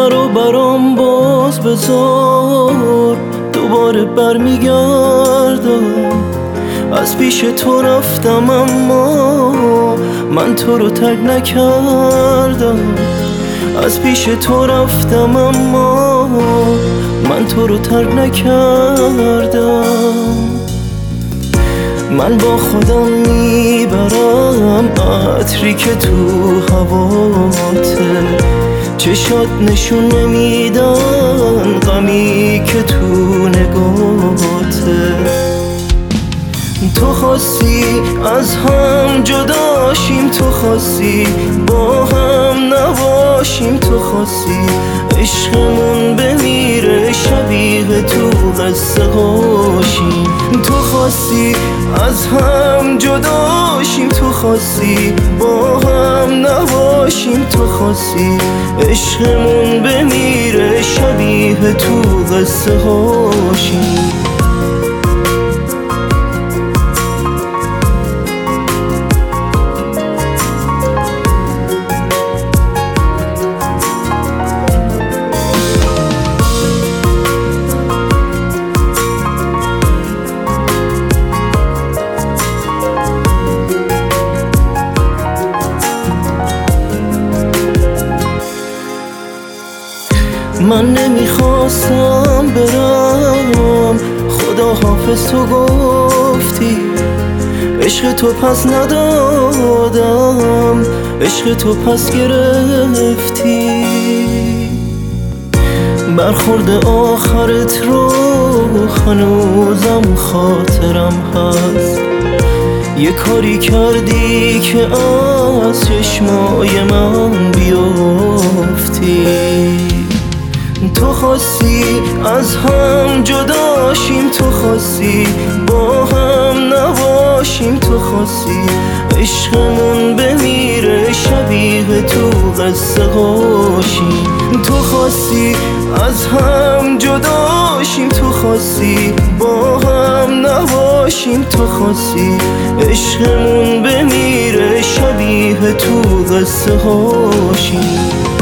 رو برام باز بذار، دوباره برمیگردم. از پیش تو رفتم اما من تو رو ترک نکردم. از پیش تو رفتم اما من تو رو ترک نکردم. من با خودم میبرم عطری که تو هواته، چشات نشون نمیدن غمی که تو نگاته. تو خواستی از هم جداشیم، تو خواستی با هم نباشیم، تو خواستی عشقمون بمیره شبیه تو قصه هاشیم. تو خواستی از هم جداشیم، تو خواستی با هم نباشیم، تو خواستی عشقمون بمیره شبیه تو قصه هاشیم. من نمیخواستم برم، خدا حافظ تو گفتی. عشق تو پس ندادم، عشق تو پس گرفتی. برخورد آخرت رو هنوزم خاطرم هست. یه کاری کردی که از چشمای من بیافتی. تو خواستی از هم جداشیم، تو خواستی با هم نباشیم، تو خواستی عشقمون بمیره شبیه تو قصه هاشیم. تو خواستی از هم جداشیم، تو خواستی با هم نباشیم، تو خواستی عشقمون بمیره شبیه تو قصه هاشیم.